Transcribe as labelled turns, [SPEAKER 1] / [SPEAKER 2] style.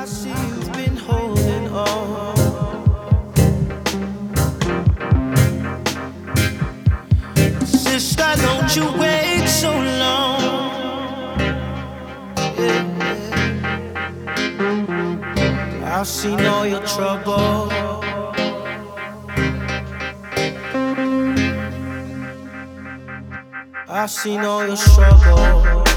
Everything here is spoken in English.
[SPEAKER 1] I see you've been holding on. Sister, don't you wait so long. Yeah. I've seen all your trouble. I've seen all your struggle.